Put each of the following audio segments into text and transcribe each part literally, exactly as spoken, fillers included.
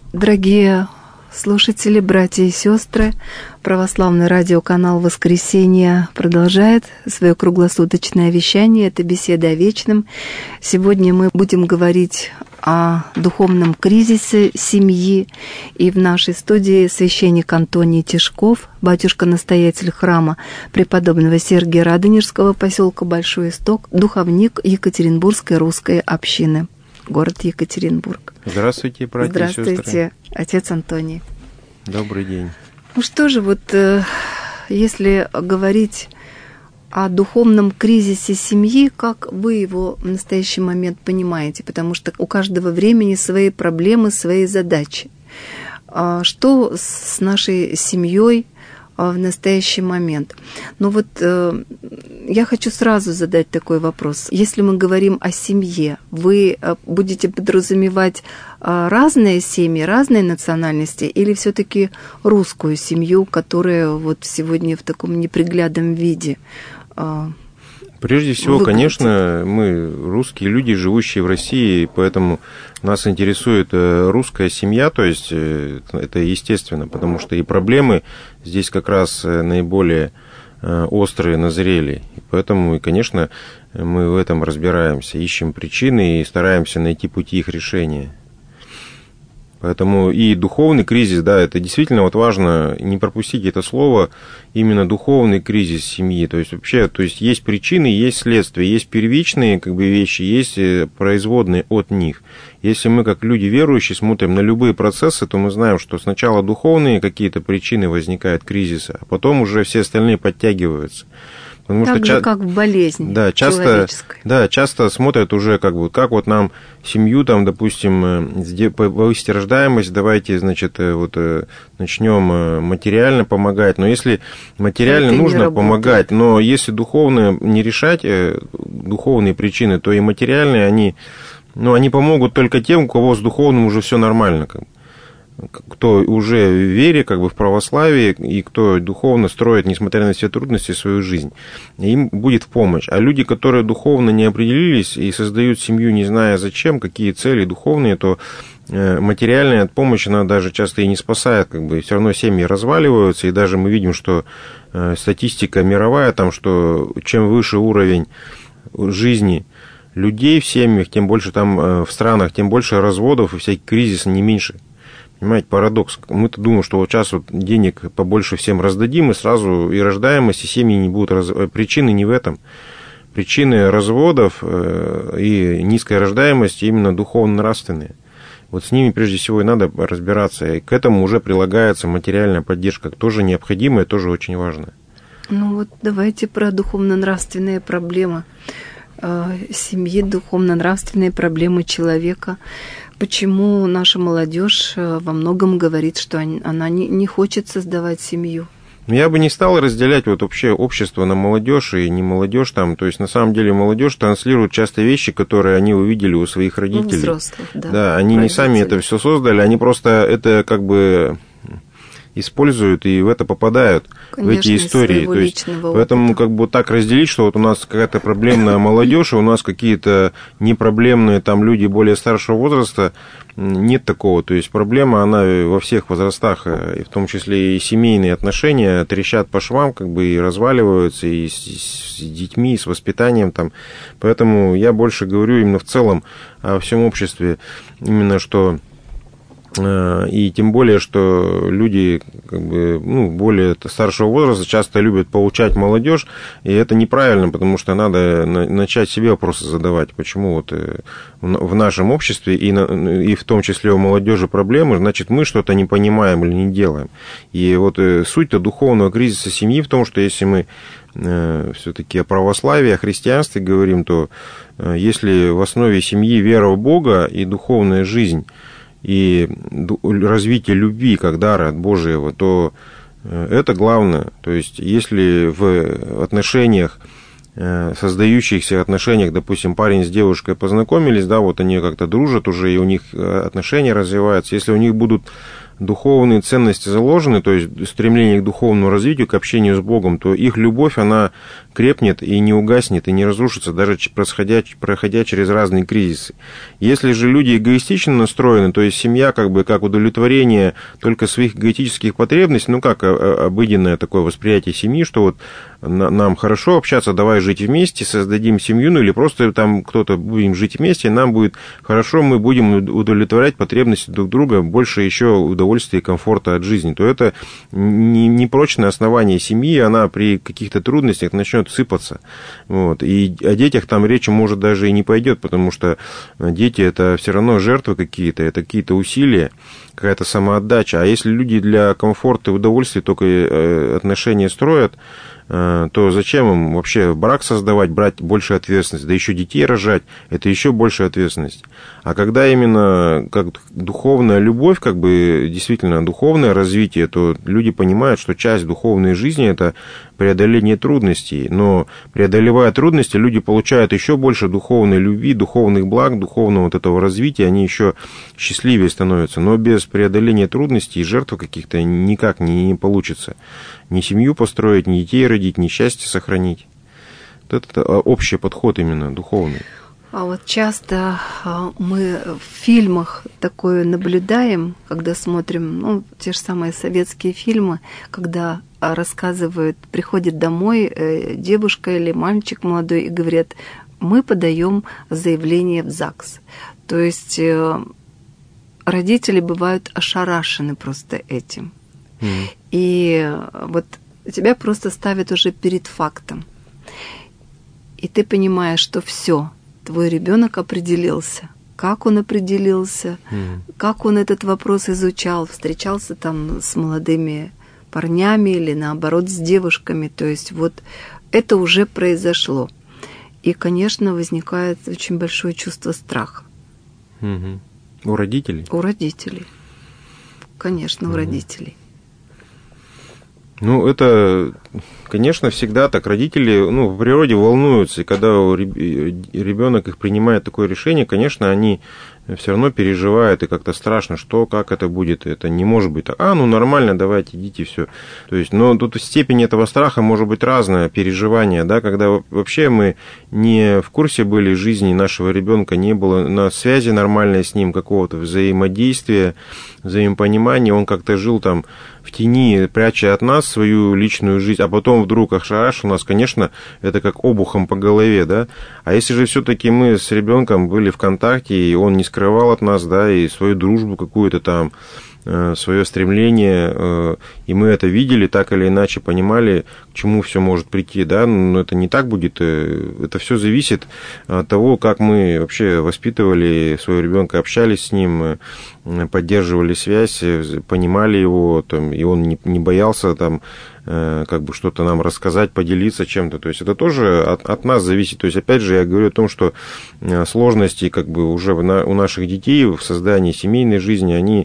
Дорогие слушатели, братья и сестры, православный радиоканал «Воскресенье» продолжает свое круглосуточное вещание. Это «Беседа о вечном». Сегодня мы будем говорить о духовном кризисе семьи. И в нашей студии священник Антоний Тишков, батюшка-настоятель храма преподобного Сергия Радонежского, поселка Большой Исток, духовник Екатеринбургской русской общины, город Екатеринбург. Здравствуйте, братья и сестры. Здравствуйте, отец Антоний. Добрый день. Ну что же, вот если говорить о духовном кризисе семьи, как вы его в настоящий момент понимаете? Потому что у каждого времени свои проблемы, свои задачи. Что с нашей семьей в настоящий момент? Ну вот я хочу сразу задать такой вопрос. Если мы говорим о семье, вы будете подразумевать разные семьи, разные национальности, или все-таки русскую семью, которая вот сегодня в таком неприглядном виде? Прежде всего, выглядите? Конечно, мы русские люди, живущие в России, поэтому нас интересует русская семья, то есть это естественно, потому что и проблемы здесь как раз наиболее острые назрели. И поэтому, и, конечно, мы в этом разбираемся, ищем причины и стараемся найти пути их решения. Поэтому и духовный кризис, да, это действительно вот важно, не пропустить это слово, именно духовный кризис семьи. То есть вообще, то есть есть причины, есть следствия, есть первичные как бы вещи, есть производные от них. Если мы как люди верующие смотрим на любые процессы, то мы знаем, что сначала духовные какие-то причины возникают кризиса, а потом уже все остальные подтягиваются. Потому так что же, ча- как в болезни да, часто, человеческой. Да, часто смотрят уже, как вот, как вот нам семью, там, допустим, повысить рождаемость, давайте, значит, вот начнем материально помогать. Но если материально это нужно помогать, но если духовно не решать духовные причины, то и материальные, они, ну, они помогут только тем, у кого с духовным уже все нормально, как бы. Кто уже в вере, как бы в православии, и кто духовно строит, несмотря на все трудности, свою жизнь, им будет в помощь. А люди, которые духовно не определились и создают семью, не зная зачем, какие цели духовные, то материальная помощь, она даже часто и не спасает, как бы все равно семьи разваливаются, и даже мы видим, что статистика мировая, там, что чем выше уровень жизни людей в семьях, тем больше там в странах, тем больше разводов и всяких кризисов, не меньше. Понимаете, парадокс. Мы-то думаем, что вот сейчас вот денег побольше всем раздадим, и сразу и рождаемость, и семьи не будут... Раз... Причины не в этом. Причины разводов и низкой рождаемости именно духовно-нравственные. Вот с ними прежде всего и надо разбираться. И к этому уже прилагается материальная поддержка, тоже необходимая, тоже очень важная. Ну вот давайте про духовно-нравственные проблемы семьи, духовно-нравственные проблемы человека. Почему наша молодежь во многом говорит, что она не хочет создавать семью? Я бы не стал разделять вот вообще общество на молодежь и не молодежь там. То есть на самом деле молодежь транслирует часто вещи, которые они увидели у своих родителей. У взрослых, да. Да, они родители. Не сами это все создали, они просто это как бы используют и в это попадают, конечно, в эти истории. То есть, поэтому как бы так разделить, что вот у нас какая-то проблемная молодежь, и у нас какие-то непроблемные там люди более старшего возраста, нет такого. То есть проблема, она во всех возрастах, и в том числе и семейные отношения трещат по швам, как бы и разваливаются, и с, с детьми, и с воспитанием там. Поэтому я больше говорю именно в целом о всем обществе, именно что... И тем более, что люди как бы, ну, более старшего возраста часто любят поучать молодежь, и это неправильно, потому что надо начать себе вопросы задавать, почему вот в нашем обществе и, на, и в том числе у молодежи проблемы, значит, мы что-то не понимаем или не делаем. И вот суть-то духовного кризиса семьи в том, что если мы все-таки о православии, о христианстве говорим, то если в основе семьи вера в Бога и духовная жизнь, и развитие любви как дара от Божьего, то это главное. То есть, если в отношениях, создающихся отношениях, допустим, парень с девушкой познакомились, да, вот они как-то дружат уже, и у них отношения развиваются, если у них будут духовные ценности заложены, то есть стремление к духовному развитию, к общению с Богом, то их любовь, она крепнет и не угаснет, и не разрушится, даже проходя, проходя через разные кризисы. Если же люди эгоистично настроены, то есть семья как бы как удовлетворение только своих эгоистических потребностей, ну как обыденное такое восприятие семьи, что вот нам хорошо общаться, давай жить вместе, создадим семью, ну или просто там кто-то будем жить вместе, нам будет хорошо, мы будем удовлетворять потребности друг друга, больше еще удовольствия и комфорта от жизни, то это непрочное основание семьи, она при каких-то трудностях начнет сыпаться. Вот. И о детях там речи, может, даже и не пойдет, потому что дети это все равно жертвы какие-то, это какие-то усилия, какая-то самоотдача. А если люди для комфорта и удовольствия только отношения строят, то зачем им вообще брак создавать, брать больше ответственности, да еще детей рожать, это еще больше ответственность. А когда именно как духовная любовь, как бы действительно духовное развитие, то люди понимают, что часть духовной жизни – это преодоление трудностей, но преодолевая трудности, люди получают еще больше духовной любви, духовных благ, духовного вот этого развития, они еще счастливее становятся, но без преодоления трудностей и жертв каких-то никак не, не получится. Ни семью построить, ни детей родить, ни счастье сохранить. Вот это общий подход именно духовный. А вот часто мы в фильмах такое наблюдаем, когда смотрим, ну, те же самые советские фильмы, когда рассказывают, приходит домой девушка или мальчик молодой и говорят, мы подаем заявление в ЗАГС. То есть родители бывают ошарашены просто этим. Mm. И вот тебя просто ставят уже перед фактом. И ты понимаешь, что все, твой ребенок определился. Как он определился, mm. как он этот вопрос изучал, встречался там с молодыми парнями или наоборот с девушками. То есть вот это уже произошло. И, конечно, возникает очень большое чувство страха. Mm-hmm. У родителей? У родителей. Конечно, mm-hmm. у родителей. Ну, это, конечно, всегда так. Родители, ну, в природе волнуются, и когда ребенок их принимает такое решение, конечно, они все равно переживают, и как-то страшно, что, как это будет, это не может быть так, а, ну, нормально, давайте, идите, все. То есть, но тут степень этого страха может быть разная, переживание, да, когда вообще мы не в курсе были жизни нашего ребенка, не было на связи нормальной с ним, какого-то взаимодействия, взаимопонимания, он как-то жил там в тени, пряча от нас свою личную жизнь, а потом вдруг ошарашил нас, конечно, это как обухом по голове, да. А если же все-таки мы с ребенком были в контакте, и он не скрывал от нас, да, и свою дружбу какую-то там, свое стремление, и мы это видели, так или иначе понимали, к чему все может прийти, да, но это не так будет, это все зависит от того, как мы вообще воспитывали своего ребенка, общались с ним, поддерживали связь, понимали его, там, и он не, не боялся там как бы что-то нам рассказать, поделиться чем-то. То есть это тоже от, от нас зависит. То есть, опять же, я говорю о том, что сложности как бы уже у наших детей в создании семейной жизни, они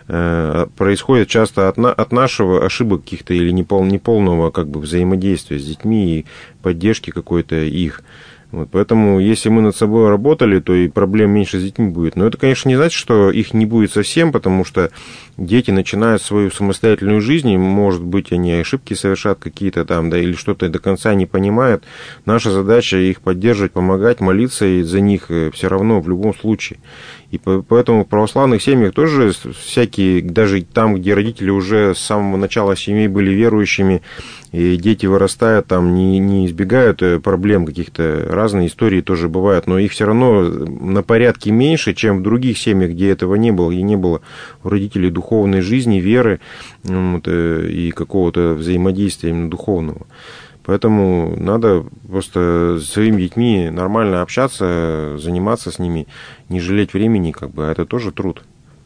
происходят часто от, от нашего ошибок каких-то или непол, неполного как бы взаимодействия с детьми и поддержки какой-то их. Вот, поэтому, если мы над собой работали, то и проблем меньше с детьми будет. Но это, конечно, не значит, что их не будет совсем, потому что дети начинают свою самостоятельную жизнь, и, может быть, они ошибки совершат какие-то там, да, или что-то до конца не понимают. Наша задача их поддерживать, помогать, молиться и за них все равно в любом случае. И поэтому в православных семьях тоже всякие, даже там, где родители уже с самого начала семьи были верующими, и дети вырастают, там не, не избегают проблем каких-то, разные истории тоже бывают, но их все равно на порядке меньше, чем в других семьях, где этого не было, и не было у родителей духовной жизни, веры вот, и какого-то взаимодействия именно духовного. Поэтому надо просто с своими детьми нормально общаться, заниматься с ними, не жалеть времени, как бы, а это тоже труд.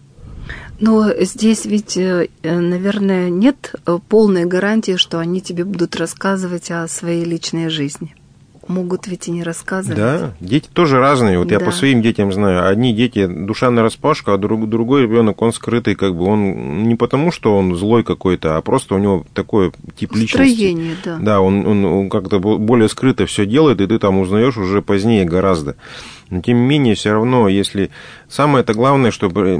Но здесь ведь, наверное, нет полной гарантии, что они тебе будут рассказывать о своей личной жизни. могут ведь и не рассказывать. Да, дети тоже разные. Вот да. Я по своим детям знаю. Одни дети душа нараспашку, а друг, другой ребенок он скрытый, как бы он не потому, что он злой какой-то, а просто у него такой тип личности. Строение, да. Да, он, он, он как-то более скрыто все делает, и ты там узнаешь уже позднее гораздо. Но тем не менее, все равно, если самое-то главное,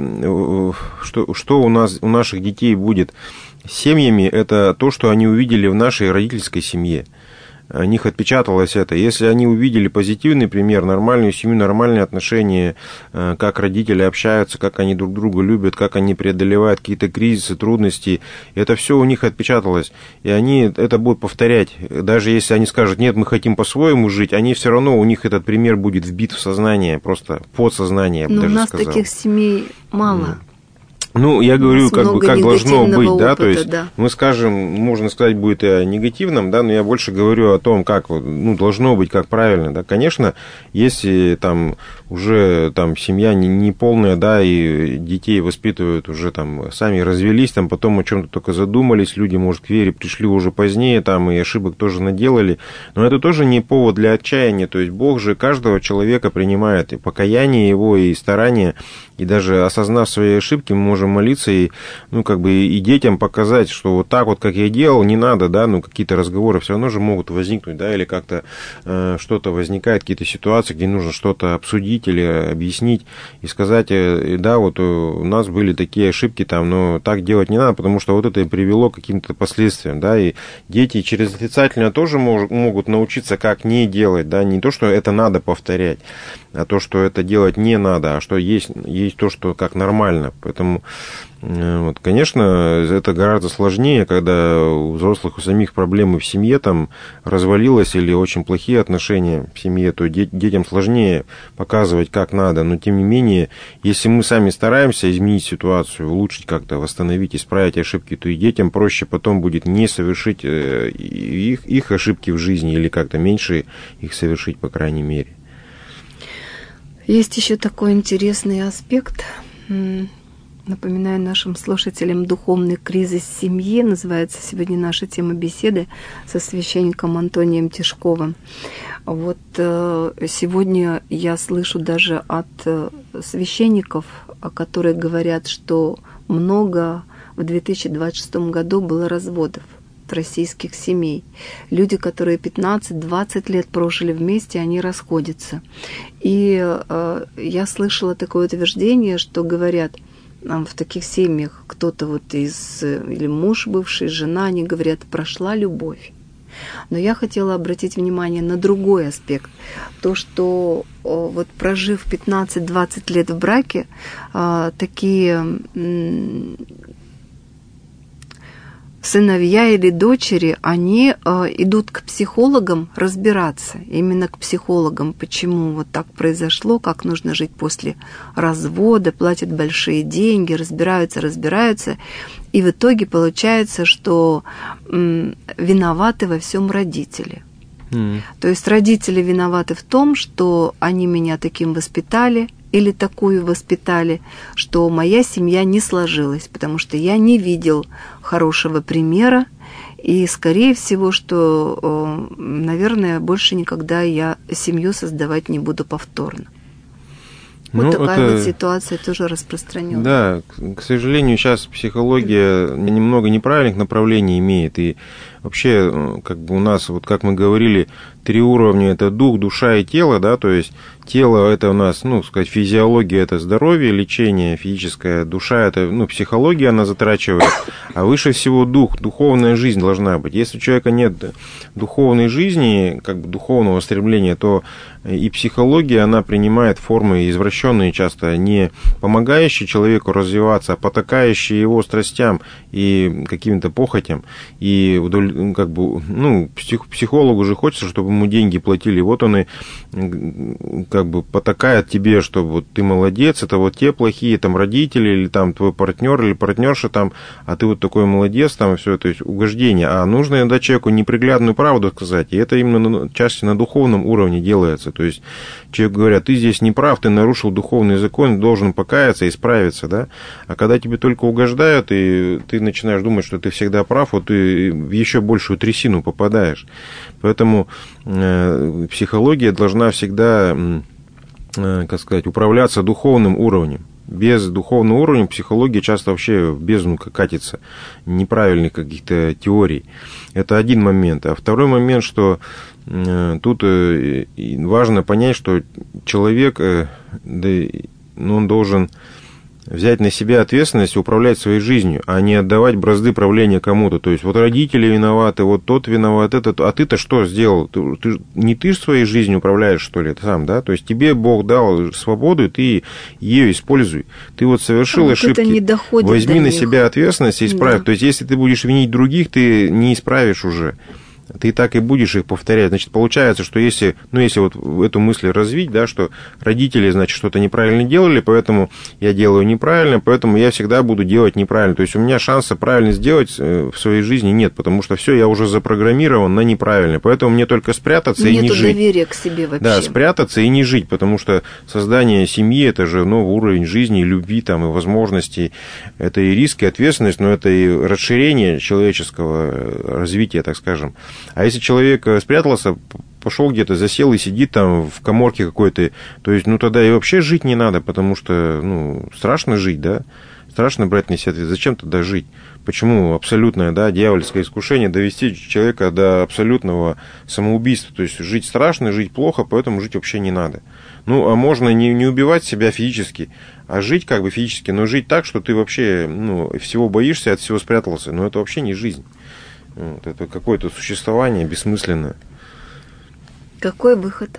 чтобы что, что у нас у наших детей будет с семьями, это то, что они увидели в нашей родительской семье. У них отпечаталось это. Если они увидели позитивный пример, нормальную семью, нормальные отношения, как родители общаются, как они друг друга любят, как они преодолевают какие-то кризисы, трудности, это все у них отпечаталось. И они это будут повторять. Даже если они скажут, нет, мы хотим по-своему жить, они все равно, у них этот пример будет вбит в сознание, просто подсознание, я бы даже сказал. Но у нас сказал. Таких семей мало. Ну, я говорю, как бы как должно быть, опыта, да, то есть да. мы скажем, можно сказать, будет о негативном, да, но я больше говорю о том, как, ну, должно быть, как правильно, да. Конечно, если там уже там семья не, не полная, да, и детей воспитывают уже там, сами развелись, там потом о чем-то только задумались, люди, может, к вере пришли уже позднее, там и ошибок тоже наделали, но это тоже не повод для отчаяния, то есть Бог же каждого человека принимает, и покаяние его, и старание, и даже осознав свои ошибки, мы можем молиться и, ну, как бы и детям показать, что вот так вот, как я делал, не надо, да, ну, какие-то разговоры все равно же могут возникнуть, да, или как-то э, что-то возникает, какие-то ситуации, где нужно что-то обсудить или объяснить и сказать, э, да, вот у нас были такие ошибки там, но так делать не надо, потому что вот это и привело к каким-то последствиям, да, и дети через отрицательное тоже мож, могут научиться, как не делать, да, не то, что это надо повторять, а то, что это делать не надо, а что есть, есть то, что как нормально, поэтому вот, конечно, это гораздо сложнее, когда у взрослых, у самих проблемы в семье там развалилось или очень плохие отношения в семье, то детям сложнее показывать, как надо. Но, тем не менее, если мы сами стараемся изменить ситуацию, улучшить как-то, восстановить, исправить ошибки, то и детям проще потом будет не совершить их, их ошибки в жизни или как-то меньше их совершить, по крайней мере. Есть еще такой интересный аспект. Напоминаю нашим слушателям «Духовный кризис семьи». Называется сегодня наша тема беседы со священником Антонием Тишковым. Вот сегодня я слышу даже от священников, которые говорят, что много в две тысячи двадцать шестом году было разводов российских семей. Люди, которые пятнадцать-двадцать лет прожили вместе, они расходятся. И э, я слышала такое утверждение, что говорят, в таких семьях кто-то вот из, или муж бывший, жена, они говорят, прошла любовь. Но я хотела обратить внимание на другой аспект. То, что вот прожив пятнадцать-двадцать лет в браке, такие сыновья или дочери, они э, идут к психологам разбираться, именно к психологам, почему вот так произошло, как нужно жить после развода, платят большие деньги, разбираются, разбираются, и в итоге получается, что м, виноваты во всем родители. Mm. То есть родители виноваты в том, что они меня таким воспитали, или такую воспитали, что моя семья не сложилась, потому что я не видел хорошего примера, и, скорее всего, что, наверное, больше никогда я семью создавать не буду повторно. Вот ну, такая это... вот ситуация тоже распространена. Да, к сожалению, сейчас психология немного неправильных направлений имеет, и вообще, как бы у нас, вот как мы говорили, три уровня – это дух, душа и тело, да, то есть тело – это у нас, ну, сказать, физиология – это здоровье, лечение физическое, душа – это, ну, психология она затрачивает, а выше всего дух, духовная жизнь должна быть. Если у человека нет духовной жизни, как бы духовного стремления, то и психология, она принимает формы извращенные часто, не помогающие человеку развиваться, а потакающие его страстям и каким-то похотям, и как бы, ну, псих, психологу же хочется, чтобы ему деньги платили, вот он и как бы потакает тебе, что вот ты молодец, это вот те плохие там родители, или там твой партнер, или партнерша там, а ты вот такой молодец, там, и все, то есть угождение. А нужно иногда человеку неприглядную правду сказать, и это именно часто на духовном уровне делается, то есть человек говорят, ты здесь не прав, ты нарушил духовный закон, должен покаяться и исправиться, да, а когда тебе только угождают, и ты начинаешь думать, что ты всегда прав, вот ты еще еще большую трясину попадаешь. Поэтому э, психология должна всегда, э, как сказать, управляться духовным уровнем. Без духовного уровня психология часто вообще в бездну катится, неправильных каких-то теорий. Это один момент. А второй момент, что э, тут э, важно понять, что человек, э, да, ну, он должен взять на себя ответственность и управлять своей жизнью, а не отдавать бразды правления кому-то. То есть вот родители виноваты, вот тот виноват, этот, а ты-то что сделал? Ты, ты, не ты же своей жизнью управляешь, что ли, сам, да? То есть тебе Бог дал свободу, и ты ее используй. Ты вот совершил а ошибки, вот не доходит возьми до на них. себя ответственность и исправь. Да. То есть если ты будешь винить других, ты не исправишь уже. Ты так и будешь их повторять. Значит, получается, что если, ну, если вот эту мысль развить, да, что родители, значит, что-то неправильно делали, поэтому я делаю неправильно, поэтому я всегда буду делать неправильно. То есть у меня шанса правильно сделать в своей жизни нет, потому что все, я уже запрограммирован на неправильно. Поэтому мне только спрятаться Нету и не жить. Нету доверия к себе вообще. Да, спрятаться и не жить, потому что создание семьи – это же новый уровень жизни, любви там, и возможностей. Это и риск, и ответственность, но это и расширение человеческого развития, так скажем. А если человек спрятался, пошел где-то, засел и сидит там в каморке какой-то, то есть, ну, тогда и вообще жить не надо, потому что, ну, страшно жить, да, страшно брать на себя ответственность. Зачем тогда жить? Почему абсолютное, да, дьявольское искушение довести человека до абсолютного самоубийства? То есть, жить страшно, жить плохо, поэтому жить вообще не надо. Ну, а можно не, не убивать себя физически, а жить как бы физически, но жить так, что ты вообще, ну, всего боишься, от всего спрятался. Но это вообще не жизнь. Вот, это какое-то существование бессмысленное. Какой выход?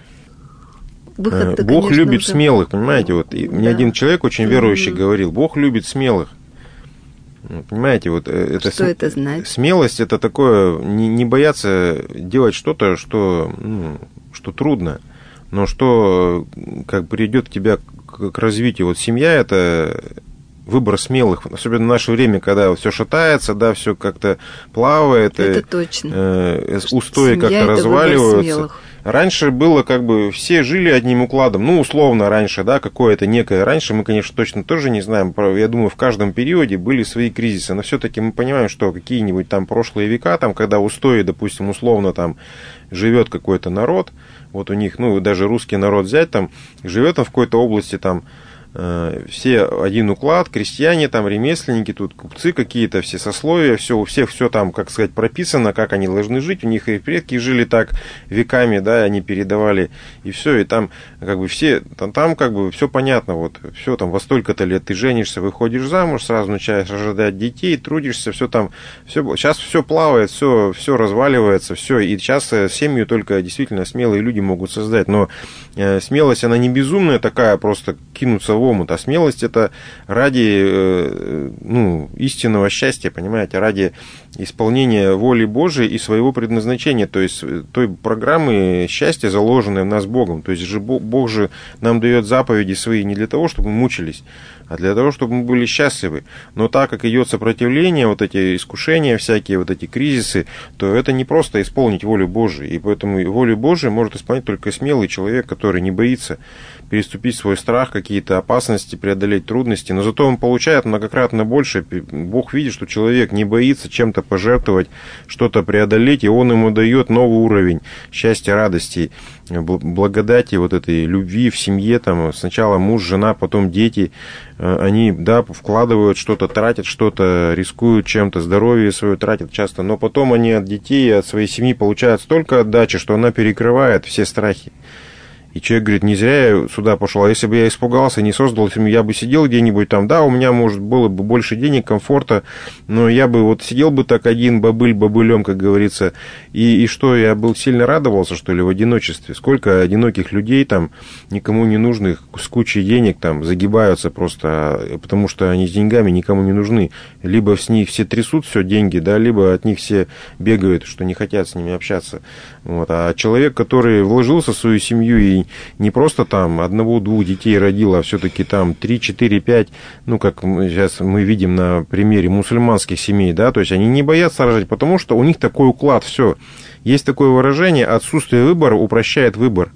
Выход-то, Бог конечно, любит уже... смелых, понимаете? Вот, и да. Мне один человек очень верующий mm-hmm. говорил, Бог любит смелых. Понимаете, вот это... Что это значит? Смелость – это такое, не, не бояться делать что-то, что, ну, что трудно, но что как приведет тебя к, к развитию. Вот семья – это... выбор смелых, особенно в наше время, когда все шатается, да, все как-то плавает, это и, точно. Э, устои как-то разваливаются. Раньше было как бы все жили одним укладом, ну, условно раньше, да, какое-то некое. Раньше мы, конечно, точно тоже не знаем, я думаю, в каждом периоде были свои кризисы, но все-таки мы понимаем, что какие-нибудь там прошлые века, там, когда устои, допустим, условно там живет какой-то народ, вот у них, ну, даже русский народ взять, там, живет там в какой-то области, там, все один уклад, крестьяне, там, ремесленники, тут купцы какие-то, все сословия, все, у всех все там, как сказать, прописано, как они должны жить, у них и предки жили так веками, да, они передавали, и все, и там, как бы, все, там, там как бы, все понятно, вот, все, там, во столько-то лет ты женишься, выходишь замуж, сразу начинаешь рожать детей, трудишься, все там, все, сейчас все плавает, все, все разваливается, все, и сейчас семью только действительно смелые люди могут создать, но э, смелость, она не безумная такая, просто кинуться в омут, а смелость это ради, ну, истинного счастья, понимаете, ради исполнения воли Божией и своего предназначения, то есть той программы счастья, заложенной в нас Богом. То есть же Бог же нам дает заповеди свои не для того, чтобы мы мучились, а для того, чтобы мы были счастливы. Но так как идет сопротивление, вот эти искушения всякие, вот эти кризисы, то это не просто исполнить волю Божию. И поэтому волю Божию может исполнять только смелый человек, который не боится переступить свой страх, какие-то опасности, преодолеть трудности. Но зато он получает многократно больше. Бог видит, что человек не боится чем-то пожертвовать, что-то преодолеть, и он ему дает новый уровень счастья, радости, благодати, вот этой любви в семье. Там, сначала муж, жена, потом дети. Они, да, вкладывают что-то, тратят что-то, рискуют чем-то, здоровье свое тратят часто, но потом они от детей, от своей семьи получают столько отдачи, что она перекрывает все страхи. И человек говорит, не зря я сюда пошел, а если бы я испугался, не создал семью, я бы сидел где-нибудь там, да, у меня, может, было бы больше денег, комфорта, но я бы вот сидел бы так один, бобыль, бобылем, как говорится, и, и что, я был сильно радовался, что ли, в одиночестве. Сколько одиноких людей там, никому не нужных, с кучей денег там, загибаются просто, потому что они с деньгами никому не нужны. Либо с них все трясут все деньги, да, либо от них все бегают, что не хотят с ними общаться. Вот. А человек, который вложился в свою семью и не просто там одного-двух детей родил, а все-таки там три, четыре, пять, ну, как мы сейчас мы видим на примере мусульманских семей, да, то есть они не боятся рожать, потому что у них такой уклад, все. Есть такое выражение, отсутствие выбора упрощает выбор.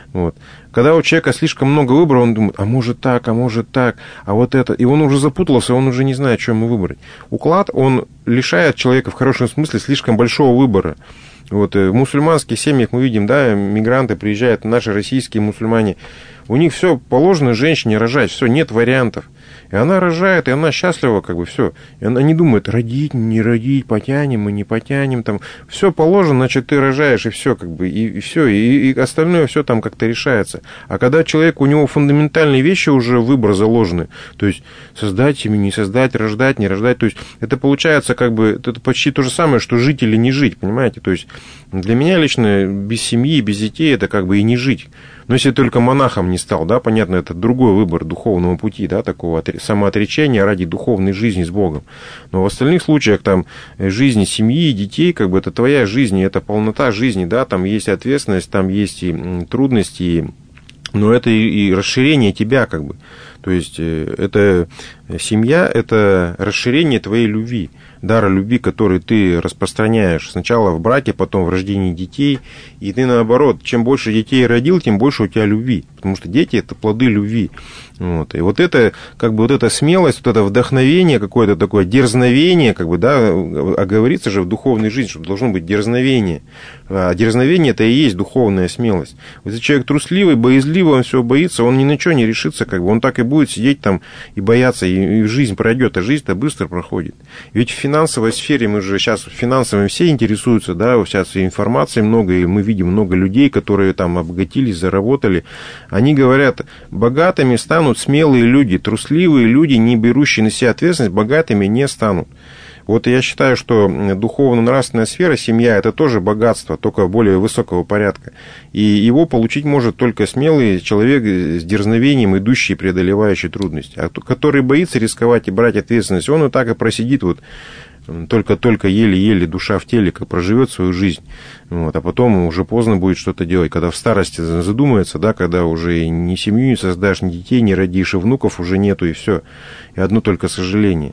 Вот. Когда у человека слишком много выбора, он думает, а может так, а может так, а вот это. И он уже запутался, он уже не знает, что ему выбрать. Уклад, он лишает человека в хорошем смысле слишком большого выбора. Вот, в мусульманских семьях мы видим, да, мигранты приезжают, наши российские мусульмане, у них все положено женщине рожать, все, нет вариантов. И она рожает, и она счастлива, как бы, все. И она не думает, родить, не родить, потянем мы, не потянем, там, все положено, значит, ты рожаешь, и все, как бы, и, и все, и, и остальное все там как-то решается. А когда человек, у него фундаментальные вещи уже выбор заложены, то есть создать семью, не создать, рождать, не рождать, то есть это получается, как бы, это почти то же самое, что жить или не жить, понимаете, то есть для меня лично без семьи, без детей, это как бы и не жить. Но если только монахом не стал, да, понятно, это другой выбор духовного пути, да, такого самоотречения ради духовной жизни с Богом. Но в остальных случаях, там, жизни семьи, детей, как бы, это твоя жизнь, это полнота жизни, да, там есть ответственность, там есть и трудности, но это и, и расширение тебя, как бы. То есть, это семья, это расширение твоей любви, дара любви, который ты распространяешь сначала в браке, потом в рождении детей. И ты, наоборот, чем больше детей родил, тем больше у тебя любви. Потому что дети – это плоды любви. Вот. И вот это, как бы, вот эта смелость, вот это вдохновение, какое-то такое дерзновение, как бы, да, а говорится же в духовной жизни, что должно быть дерзновение. А дерзновение – это и есть духовная смелость. Вот если человек трусливый, боязливый, он всего боится, он ни на что не решится, как бы, он так и будет сидеть там и бояться, и, и жизнь пройдет, а жизнь-то быстро проходит. Ведь в финансовой сфере, мы же сейчас финансовым все интересуются, да, сейчас информации много, и мы видим много людей, которые там обогатились, заработали. Они говорят, богатыми станут смелые люди, трусливые люди, не берущие на себя ответственность, богатыми не станут. Вот я считаю, что духовно-нравственная сфера, семья, это тоже богатство, только более высокого порядка. И его получить может только смелый человек с дерзновением, идущий и преодолевающий трудности. А который боится рисковать и брать ответственность, он и так и просидит вот только-только еле-еле душа в теле, как проживет свою жизнь. Вот, а потом уже поздно будет что-то делать, когда в старости задумается, да, когда уже ни семью не создашь, ни детей не родишь, и внуков уже нету, и все. И одно только сожаление.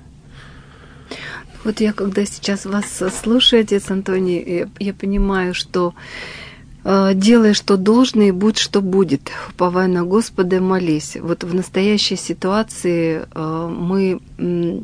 Вот я, когда сейчас вас слушаю, отец Антоний, я, я понимаю, что э, делай, что должно, и будь, что будет. Уповай на Господа, молись. Вот в настоящей ситуации э, мы... М-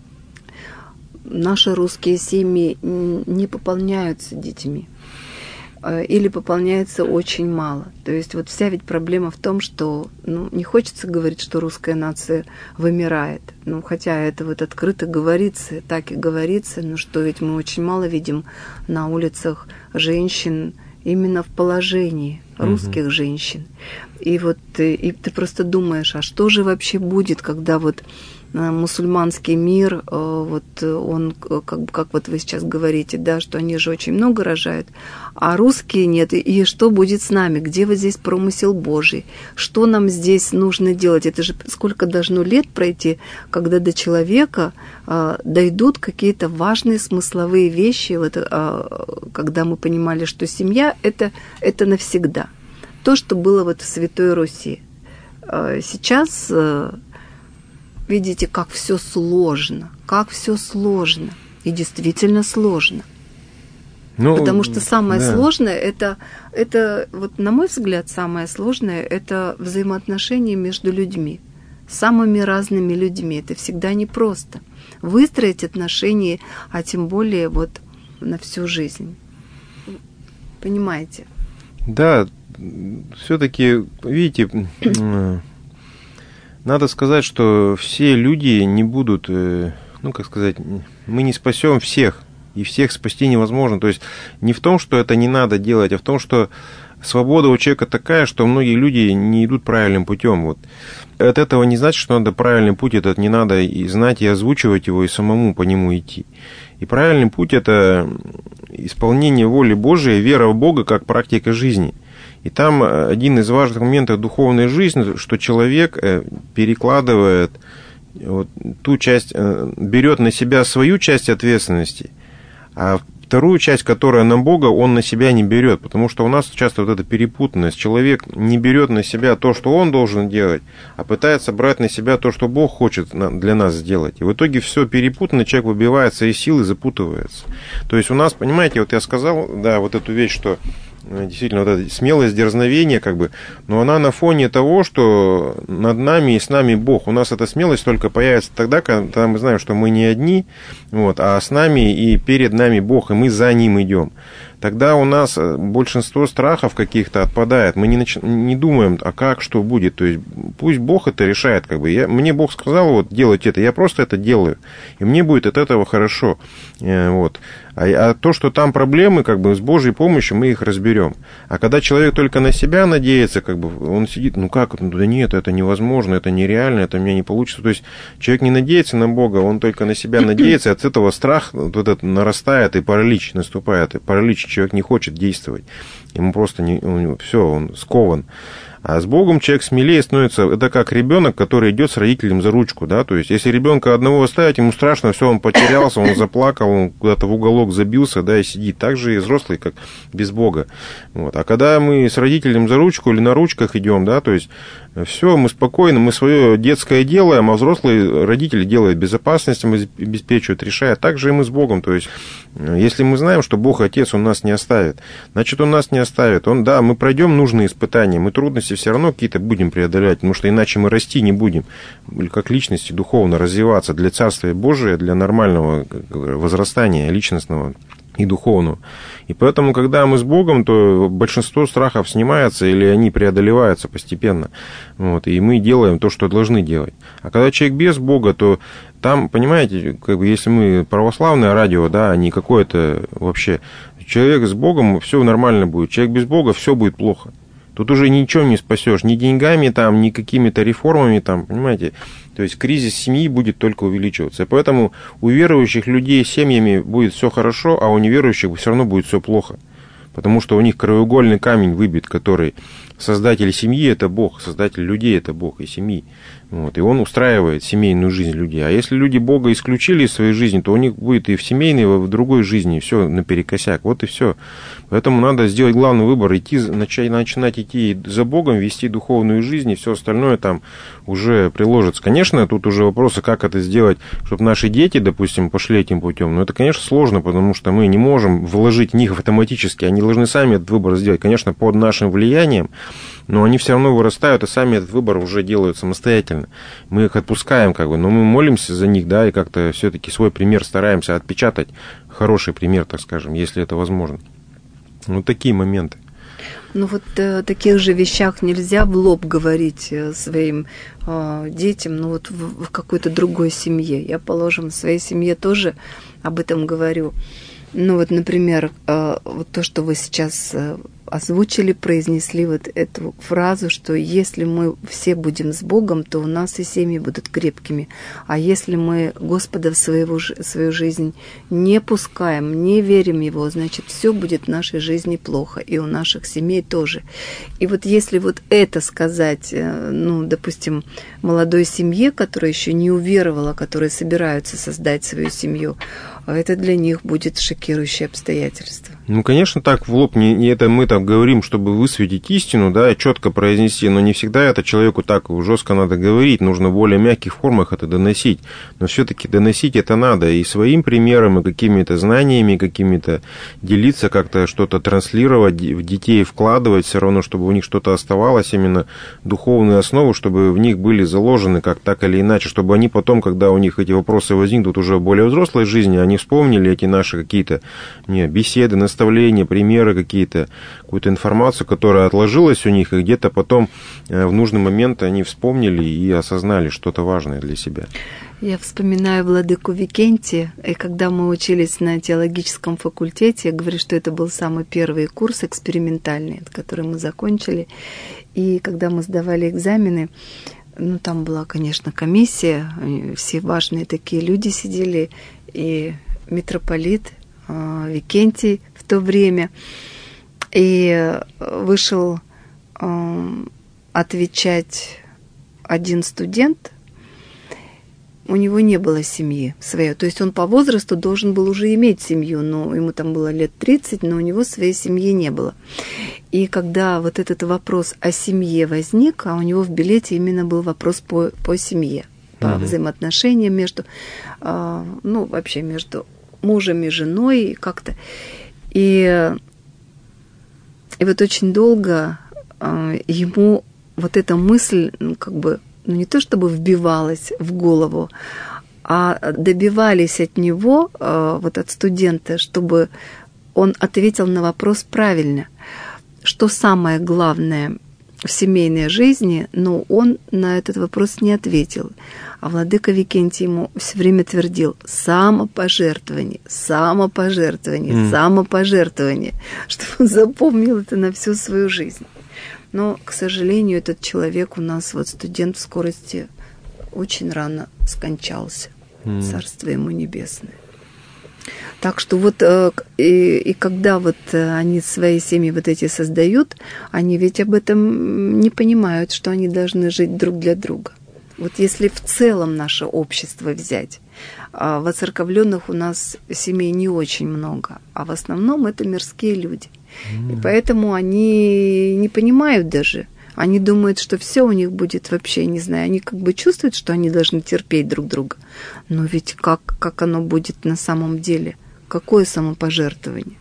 Наши русские семьи не пополняются детьми или пополняются очень мало. То есть вот вся ведь проблема в том, что, ну, не хочется говорить, что русская нация вымирает. Ну, хотя это вот открыто говорится, так и говорится, но что ведь мы очень мало видим на улицах женщин именно в положении русских угу. женщин. И вот и, и ты просто думаешь, а что же вообще будет, когда вот мусульманский мир, вот он, как, как вот вы сейчас говорите, да, что они же очень много рожают, а русские нет, и что будет с нами, где вот здесь промысел Божий, что нам здесь нужно делать, это же сколько должно лет пройти, когда до человека а, дойдут какие-то важные смысловые вещи, вот, а, когда мы понимали, что семья это, это навсегда, то, что было вот в Святой Руси. А, сейчас... Видите, как все сложно, как все сложно. И действительно сложно. Ну, потому что самое да. сложное, это, это, вот на мой взгляд, самое сложное, это взаимоотношения между людьми. Самыми разными людьми. Это всегда непросто. Выстроить отношения, а тем более вот на всю жизнь. Понимаете? Да, все-таки, видите... Надо сказать, что все люди не будут, ну, как сказать, мы не спасем всех, и всех спасти невозможно. То есть не в том, что это не надо делать, а в том, что свобода у человека такая, что многие люди не идут правильным путем. Вот. От этого не значит, что надо правильный путь, этот не надо и знать, и озвучивать его, и самому по нему идти. И правильный путь – это исполнение воли Божией, вера в Бога как практика жизни. И там один из важных моментов духовной жизни, что человек перекладывает вот ту часть, берет на себя свою часть ответственности, а вторую часть, которая на Бога, он на себя не берет, потому что у нас часто вот эта перепутанность. Человек не берет на себя то, что он должен делать, а пытается брать на себя то, что Бог хочет для нас сделать. И в итоге все перепутано, человек выбивается из сил и запутывается. То есть у нас, понимаете, вот я сказал, да, вот эту вещь, что действительно, вот эта смелость, дерзновение, как бы, но она на фоне того, что над нами и с нами Бог. У нас эта смелость только появится тогда, когда мы знаем, что мы не одни, вот, а с нами и перед нами Бог, и мы за Ним идем. Тогда у нас большинство страхов каких-то отпадает. Мы не, нач... не думаем, а как, что будет. То есть пусть Бог это решает. Как бы. Я... Мне Бог сказал вот, делать это, я просто это делаю. И мне будет от этого хорошо. Вот. А, а то, что там проблемы, как бы с Божьей помощью мы их разберем. А когда человек только на себя надеется, как бы он сидит, ну как, ну да нет, это невозможно, это нереально, это у меня не получится. То есть человек не надеется на Бога, он только на себя надеется, и от этого страх вот этот нарастает, и паралич наступает, и паралич. Человек не хочет действовать, ему просто не, он, все, он скован. А с Богом человек смелее становится. Это как ребенок, который идет с родителем за ручку, да, то есть если ребенка одного оставить, ему страшно, все, он потерялся, он заплакал, он куда-то в уголок забился, да, и сидит. Так же и взрослый, как без Бога. Вот. А когда мы с родителем за ручку или на ручках идем, да, то есть все, мы спокойно, мы свое детское делаем, а взрослые родители делают безопасность, обеспечивают, решают. Так же и мы с Богом. То есть, если мы знаем, что Бог Отец, Он нас не оставит, значит, Он нас не оставит. Он, да, мы пройдем нужные испытания, мы трудности все равно какие-то будем преодолевать, потому что иначе мы расти не будем, как личности духовно развиваться для Царствия Божия, для нормального возрастания личностного и духовного. И поэтому, когда мы с Богом, то большинство страхов снимается или они преодолеваются постепенно. Вот, и мы делаем то, что должны делать. А когда человек без Бога, то там, понимаете, как бы, если мы православное радио, да, а не какое-то вообще... Человек с Богом, все нормально будет. Человек без Бога, все будет плохо. Тут уже ничего не спасешь, ни деньгами, там, ни какими-то реформами, там, понимаете. То есть кризис семьи будет только увеличиваться. И поэтому у верующих людей с семьями будет все хорошо, а у неверующих все равно будет все плохо. Потому что у них краеугольный камень выбит, который создатель семьи – это Бог, создатель людей – это Бог и семьи. Вот, и он устраивает семейную жизнь людей. А если люди Бога исключили из своей жизни, то у них будет и в семейной, и в другой жизни все наперекосяк. Вот и все. Поэтому надо сделать главный выбор, идти, начать, начинать идти за Богом, вести духовную жизнь, и все остальное там уже приложится. Конечно, тут уже вопросы, как это сделать, чтобы наши дети, допустим, пошли этим путем. Но это, конечно, сложно, потому что мы не можем вложить в них автоматически. Они должны сами этот выбор сделать, конечно, под нашим влиянием, но они все равно вырастают и сами этот выбор уже делают самостоятельно. Мы их отпускаем, как бы, но мы молимся за них, да, и как-то все-таки свой пример стараемся отпечатать, хороший пример, так скажем, если это возможно. Вот такие моменты. Ну вот о таких же вещах нельзя в лоб говорить своим э, детям, ну вот в, в какой-то другой семье. Я, положим, в своей семье тоже об этом говорю. Ну вот, например, э, вот то, что вы сейчас э, озвучили, произнесли вот эту фразу, что если мы все будем с Богом, то у нас и семьи будут крепкими. А если мы Господа в своего, свою жизнь не пускаем, не верим Его, значит, все будет в нашей жизни плохо, и у наших семей тоже. И вот если вот это сказать, ну, допустим, молодой семье, которая еще не уверовала, которые собираются создать свою семью, это для них будет шокирующее обстоятельство. Ну, конечно, так в лоб не, не это мы так говорим, чтобы высветить истину, да, четко произнести, но не всегда это человеку так жестко надо говорить, нужно в более мягких формах это доносить. Но все-таки доносить это надо и своим примером, и какими-то знаниями, какими-то делиться, как-то что-то транслировать, в детей вкладывать, все равно, чтобы у них что-то оставалось, именно духовные основы, чтобы в них были заложены как так или иначе, чтобы они потом, когда у них эти вопросы возникнут уже в более взрослой жизни, они вспомнили эти наши какие-то не, беседы, наставления, примеры какие-то, какую-то информацию, которая отложилась у них, и где-то потом в нужный момент они вспомнили и осознали что-то важное для себя. Я вспоминаю владыку Викентия, и когда мы учились на теологическом факультете, я говорю, что это был самый первый курс экспериментальный, который мы закончили, и когда мы сдавали экзамены, ну, там была, конечно, комиссия, все важные такие люди сидели, и митрополит э, Викентий в то время, и вышел э, отвечать один студент, у него не было семьи своей, то есть он по возрасту должен был уже иметь семью, но ему там было лет тридцать, но у него своей семьи не было. И когда вот этот вопрос о семье возник, а у него в билете именно был вопрос по, по семье, по mm-hmm. взаимоотношениям между, э, ну, вообще между мужем и женой как-то. И И вот очень долго ему вот эта мысль, ну, как бы, ну, не то чтобы вбивалась в голову, а добивались от него, вот от студента, чтобы он ответил на вопрос правильно. Что самое главное в семейной жизни, но он на этот вопрос не ответил. А владыка Викентий ему все время твердил: самопожертвование, самопожертвование, mm. самопожертвование, чтобы он запомнил это на всю свою жизнь. Но, к сожалению, этот человек у нас, вот студент в скорости, очень рано скончался. Mm. Царство ему небесное. Так что вот и, и когда вот они свои семьи вот эти создают, они ведь об этом не понимают, что они должны жить друг для друга. Вот если в целом наше общество взять, воцерковленных у нас семей не очень много, а в основном это мирские люди. Mm. И поэтому они не понимают даже. Они думают, что все у них будет вообще, не знаю, они как бы чувствуют, что они должны терпеть друг друга. Но ведь как, как оно будет на самом деле? Какое самопожертвование?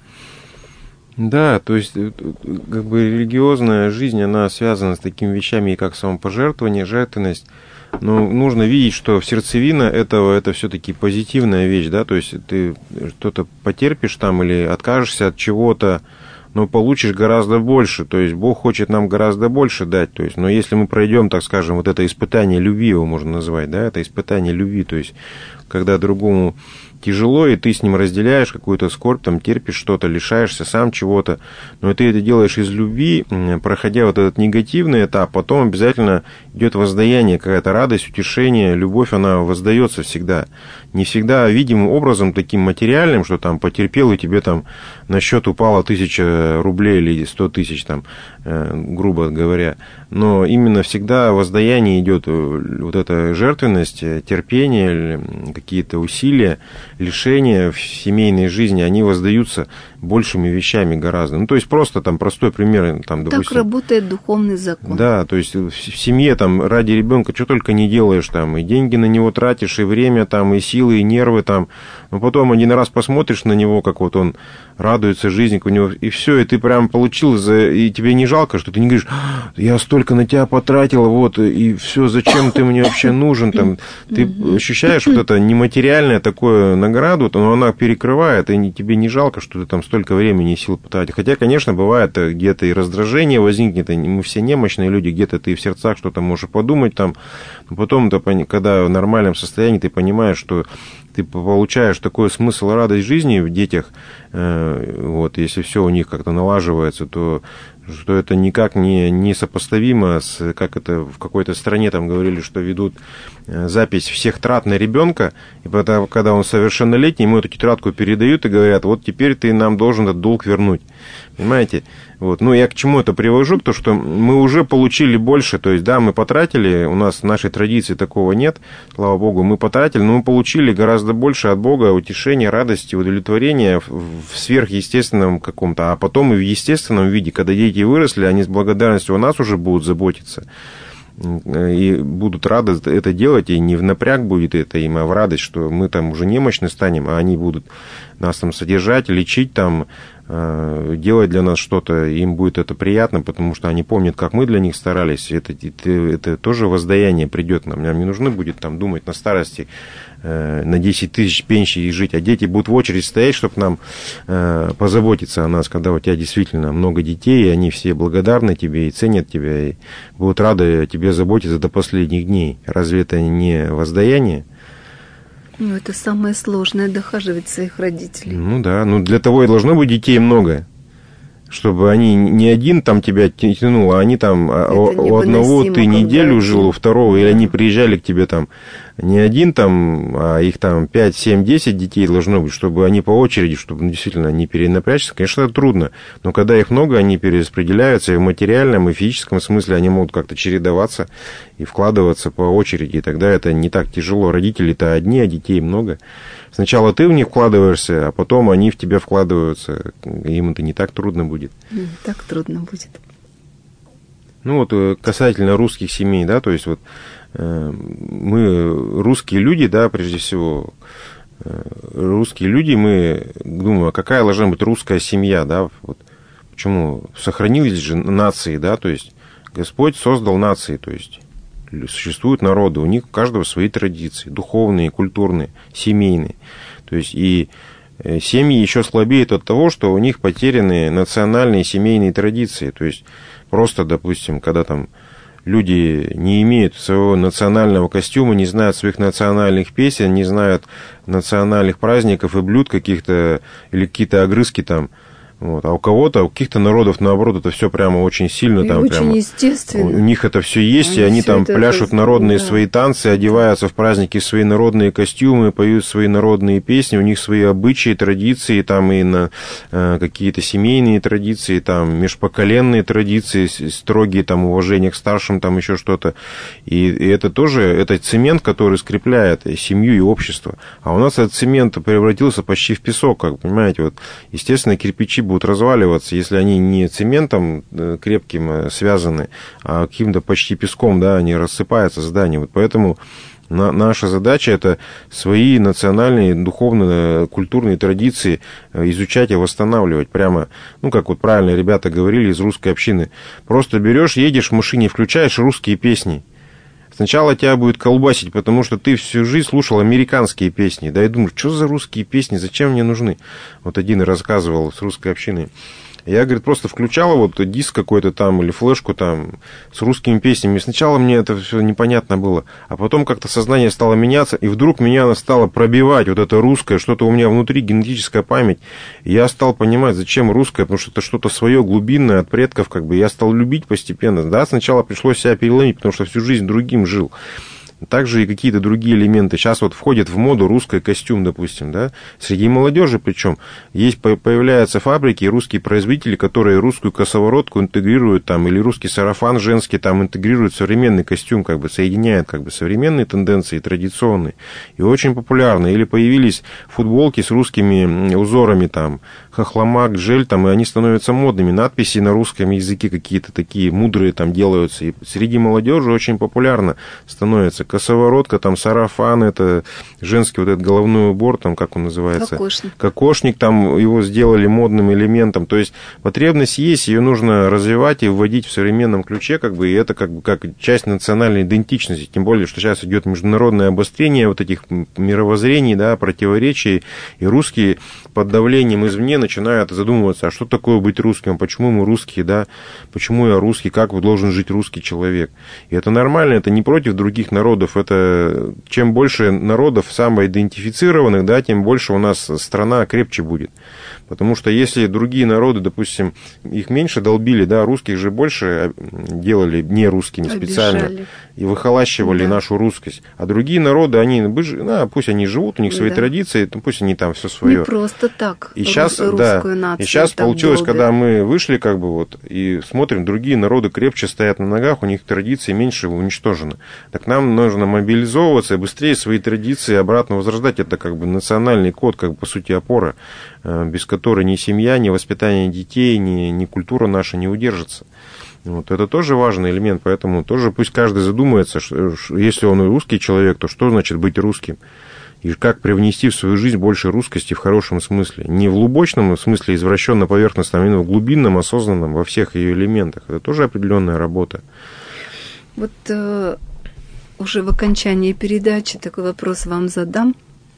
Да, то есть как бы религиозная жизнь, она связана с такими вещами, как самопожертвование, жертвенность. Но нужно видеть, что в сердцевина этого это все-таки позитивная вещь, да, то есть ты что-то потерпишь там или откажешься от чего-то, но получишь гораздо больше. То есть Бог хочет нам гораздо больше дать. То есть, но если мы пройдем, так скажем, вот это испытание любви, его можно назвать, да, это испытание любви, то есть когда другому тяжело, и ты с ним разделяешь какую-то скорбь, там, терпишь что-то, лишаешься сам чего-то, но ты это делаешь из любви, проходя вот этот негативный этап, потом обязательно идет воздаяние, какая-то радость, утешение, любовь, она воздается всегда. Не всегда видимым образом, таким материальным, что там потерпел, и тебе там на счет упало тысяча рублей или сто тысяч, там, грубо говоря. Но именно всегда воздаяние идет, вот эта жертвенность, терпение, какие-то усилия, лишения в семейной жизни, они воздаются большими вещами гораздо. Ну, то есть просто там простой пример. Там, допустим, так работает духовный закон. Да, то есть в семье там ради ребенка что только не делаешь, там, и деньги на него тратишь, и время, там, и силы, и нервы, там. Но потом один раз посмотришь на него, как вот он радуется жизни, у него, и все, и ты прям получил, и тебе не жалко, что ты не говоришь: я столько на тебя потратил, вот, и все, зачем ты мне вообще нужен, там. Ты ощущаешь вот это нематериальное такое награду, но она перекрывает, и тебе не жалко, что ты там столько времени и сил потратил. Хотя, конечно, бывает где-то и раздражение возникнет, и мы все немощные люди, где-то ты в сердцах что-то можешь подумать там, но потом, когда в нормальном состоянии ты понимаешь, что ты получаешь такой смысл и радость жизни в детях, вот, если все у них как-то налаживается, то что это никак не, не сопоставимо с, как это в какой-то стране там говорили, что ведут запись всех трат на ребенка, и потом, когда он совершеннолетний, ему эту тетрадку передают и говорят: вот теперь ты нам должен этот долг вернуть. Понимаете? Вот. Ну, я к чему это привожу? То, что мы уже получили больше, то есть, да, мы потратили, у нас в нашей традиции такого нет, слава Богу, мы потратили, но мы получили гораздо больше от Бога утешения, радости, удовлетворения в сверхъестественном каком-то, а потом и в естественном виде, когда дети выросли, они с благодарностью о нас уже будут заботиться и будут рады это делать, и не в напряг будет это им, а в радость, что мы там уже немощны станем, а они будут нас там содержать, лечить там, делать для нас что-то, им будет это приятно, потому что они помнят, как мы для них старались, это, это, это тоже воздаяние придет нам, нам не нужно будет там думать на старости на десять тысяч пенсий жить, а дети будут в очередь стоять, чтобы нам позаботиться о нас, когда у тебя действительно много детей, и они все благодарны тебе и ценят тебя, и будут рады тебе заботиться до последних дней. Разве это не воздаяние? Ну, это самое сложное — дохаживать своих родителей. Ну да, ну для того и должно быть детей много, чтобы они не один там тебя тянул, а они там это у одного ты неделю жил, у второго, или они приезжали к тебе там не один там, а их там пять, семь, десять детей должно быть, чтобы они по очереди, чтобы ну, действительно не перенапрячься. Конечно, это трудно, но когда их много, они перераспределяются, и в материальном, и в физическом смысле они могут как-то чередоваться и вкладываться по очереди, и тогда это не так тяжело. Родители-то одни, а детей много. Сначала ты в них вкладываешься, а потом они в тебя вкладываются. Им это не так трудно будет. Не так трудно будет. Ну вот касательно русских семей, да, то есть вот э, мы русские люди, да, прежде всего, э, русские люди, мы думаем, какая должна быть русская семья, да, вот. Почему? Сохранились же нации, да, то есть Господь создал нации, то есть существуют народы, у них у каждого свои традиции, духовные, культурные, семейные. То есть и семьи еще слабеют от того, что у них потеряны национальные семейные традиции. То есть просто, допустим, когда там люди не имеют своего национального костюма, не знают своих национальных песен, не знают национальных праздников и блюд каких-то, или какие-то огрызки там. Вот. А у кого-то, у каких-то народов, наоборот, это все прямо очень сильно. И там очень прямо, естественно. У них это все есть, они и они там пляшут это... народные да. свои танцы, одеваются в праздники в свои народные костюмы, поют свои народные песни, у них свои обычаи, традиции, там и на э, какие-то семейные традиции, там межпоколенные традиции, строгие там уважения к старшим, там еще что-то. И, и это тоже, это цемент, который скрепляет семью и общество. А у нас этот цемент превратился почти в песок, как понимаете, вот, естественно, кирпичи будут разваливаться, если они не цементом крепким связаны, а каким-то почти песком, да, они рассыпаются, здания. Вот поэтому на, наша задача – это свои национальные, духовные, культурные традиции изучать и восстанавливать. Прямо, ну, как вот правильно ребята говорили из русской общины. Просто берешь, едешь в машине, включаешь русские песни. Сначала тебя будет колбасить, потому что ты всю жизнь слушал американские песни. Да, и думаешь, что за русские песни, зачем мне нужны? Вот один рассказывал с русской общиной. Я, говорит, просто включала вот диск какой-то там или флешку там с русскими песнями. Сначала мне это все непонятно было, а потом как-то сознание стало меняться, и вдруг меня стало пробивать вот это русское, что-то у меня внутри, генетическая память. И я стал понимать, зачем русское, потому что это что-то свое, глубинное от предков, как бы. Я стал любить постепенно. Да, сначала пришлось себя переломить, потому что всю жизнь другим жил. Также и какие-то другие элементы. Сейчас вот входит в моду русский костюм, допустим, да, среди молодежи причем. Есть, появляются фабрики и русские производители, которые русскую косоворотку интегрируют там, или русский сарафан женский там интегрируют в современный костюм, как бы соединяют как бы современные тенденции, традиционные. И очень популярны. Или появились футболки с русскими узорами там, хохломак, жель, там, и они становятся модными. Надписи на русском языке какие-то такие мудрые там делаются. И среди молодежи очень популярно становится. Косоворотка, там, сарафан, это женский вот этот головной убор, там, как он называется? Кокошник. Кокошник, там, его сделали модным элементом. То есть потребность есть, ее нужно развивать и вводить в современном ключе, как бы, и это как бы как часть национальной идентичности. Тем более, что сейчас идет международное обострение вот этих мировоззрений, да, противоречий, и русские под давлением извне начинают задумываться, а что такое быть русским, почему мы русские, да, почему я русский, как должен жить русский человек. И это нормально, это не против других народов. Это чем больше народов самоидентифицированных, да, тем больше у нас страна крепче будет. Потому что если другие народы, допустим, их меньше долбили, да, русских же больше делали не русскими специально. Обижали. И выхолащивали да. нашу русскость. А другие народы, они, ну, пусть они живут, у них свои да. традиции, пусть они там все свое. Не просто так. И сейчас, да, и сейчас получилось, долбят. Когда мы вышли, как бы вот, и смотрим, другие народы крепче стоят на ногах, у них традиции меньше уничтожены. Так нам нужно мобилизовываться и быстрее свои традиции обратно возрождать. Это как бы национальный код, как бы, по сути, опора, без которой ни семья, ни воспитание детей, ни, ни культура наша не удержится. Вот, это тоже важный элемент, поэтому тоже пусть каждый задумается, что, если он русский человек, то что значит быть русским? И как привнести в свою жизнь больше русскости в хорошем смысле. Не в лубочном смысле, извращенно-поверхностном, а именно в глубинном, осознанном, во всех ее элементах. Это тоже определенная работа. Вот э, уже в окончании передачи такой вопрос вам задам.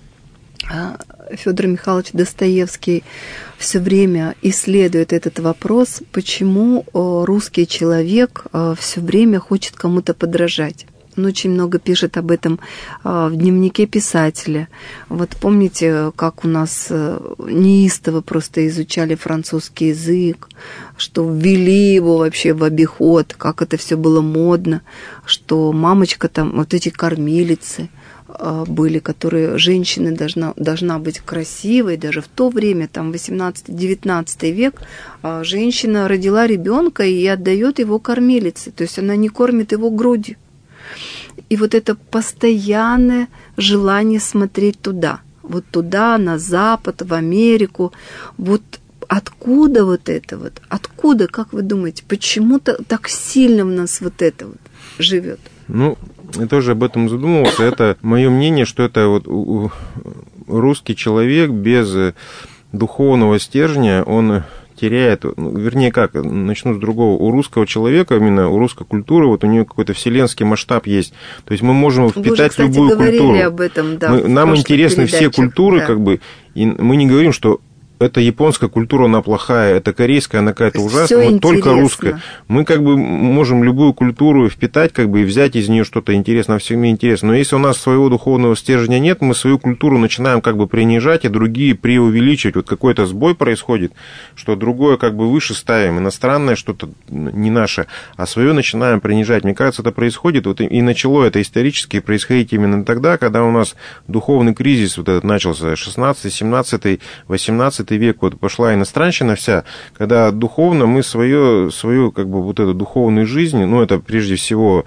Федор Михайлович Достоевский все время исследует этот вопрос, почему русский человек все время хочет кому-то подражать. Он очень много пишет об этом в дневнике писателя. Вот помните, как у нас неистово просто изучали французский язык, что ввели его вообще в обиход, как это все было модно, что мамочка там, вот эти кормилицы были, которые женщина должна, должна быть красивой, даже в то время, там восемнадцатый-девятнадцатый век, женщина родила ребенка и отдает его кормилице, то есть она не кормит его грудью. И вот это постоянное желание смотреть туда, вот туда, на Запад, в Америку, вот откуда вот это вот, откуда, как вы думаете, почему-то так сильно в нас вот это вот живет? Ну, я тоже об этом задумывался. Это мое мнение, что это вот русский человек без духовного стержня, он теряет, ну, вернее как, начну с другого, у русского человека, именно у русской культуры, вот у нее какой-то вселенский масштаб есть, то есть мы можем впитать Вы уже, кстати, любую культуру. Об этом, да, мы, нам интересны все культуры, да. как бы, и мы не говорим, что это японская культура, она плохая, это корейская, она какая-то ужасная, вот только русская. Мы как бы можем любую культуру впитать, как бы и взять из нее что-то интересное, всем интересно. Но если у нас своего духовного стержня нет, мы свою культуру начинаем как бы принижать, и другие преувеличивать. Вот какой-то сбой происходит, что другое как бы выше ставим, иностранное что-то не наше, а свое начинаем принижать. Мне кажется, это происходит, вот и начало это исторически происходить именно тогда, когда у нас духовный кризис вот этот начался, шестнадцатый, семнадцатый, восемнадцатый век, вот пошла иностранщина вся, когда духовно мы свою, свою как бы вот эту духовную жизнь, ну, это прежде всего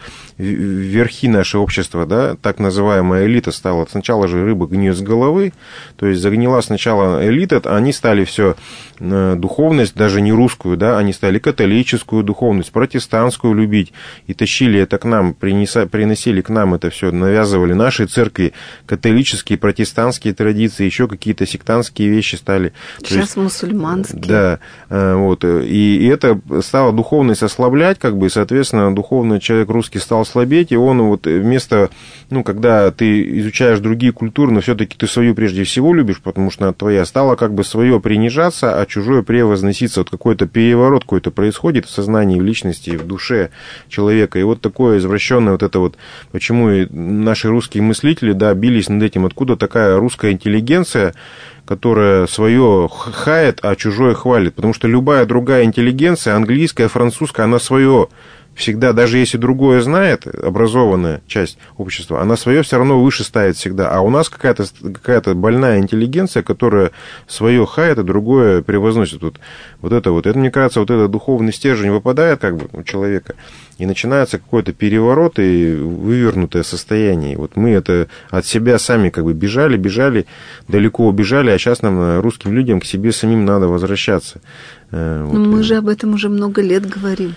верхи нашего общества, да, так называемая элита стала, сначала же рыба гниет с головы, то есть загнила сначала элита, они стали все духовность, даже не русскую, да, они стали католическую духовность, протестантскую любить, и тащили это к нам, принеса, приносили к нам это все, навязывали нашей церкви католические, протестантские традиции, еще какие-то сектантские вещи стали. Сейчас есть, мусульманские. Да, вот, и, и это стало духовность ослаблять, как бы, и, соответственно, духовный человек русский стал слабеть, и он вот вместо, ну, когда ты изучаешь другие культуры, но все-таки ты свою прежде всего любишь, потому что она твоя, стала как бы свое принижаться, а чужое превозноситься. Вот какой-то переворот какой-то происходит в сознании, в личности, в душе человека. И вот такое извращенное вот это вот, почему и наши русские мыслители, да, бились над этим, откуда такая русская интеллигенция, которая свое хает, а чужое хвалит. Потому что любая другая интеллигенция, английская, французская, она свое всегда, даже если другое знает, образованная часть общества, она свое все равно выше ставит всегда. А у нас какая-то, какая-то больная интеллигенция, которая свое хает, а другое превозносит. Вот, вот это вот. Это, мне кажется, вот этот духовный стержень выпадает как бы у человека, и начинается какой-то переворот и вывернутое состояние. И вот мы это от себя сами как бы бежали, бежали, далеко убежали, а сейчас нам, русским людям, к себе самим надо возвращаться. Но вот. Мы же об этом уже много лет говорим.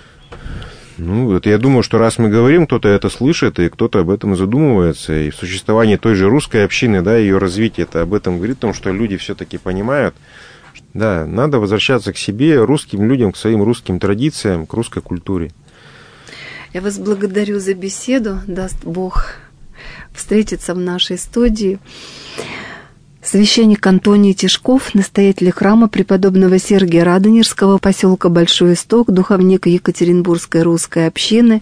Ну, вот я думаю, что раз мы говорим, кто-то это слышит, и кто-то об этом задумывается. И существование той же русской общины, да, ее развитие, это об этом говорит, потому что люди все-таки понимают, да, надо возвращаться к себе, русским людям, к своим русским традициям, к русской культуре. Я вас благодарю за беседу. Даст Бог встретиться в нашей студии. Священник Антоний Тишков, настоятель храма преподобного Сергия Радонежского, поселка Большой Исток, духовник Екатеринбургской русской общины,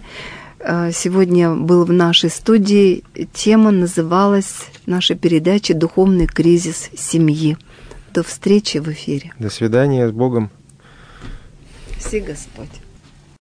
сегодня был в нашей студии. Тема называлась нашей передачи «Духовный кризис семьи». До встречи в эфире. До свидания, с Богом. Си Господь.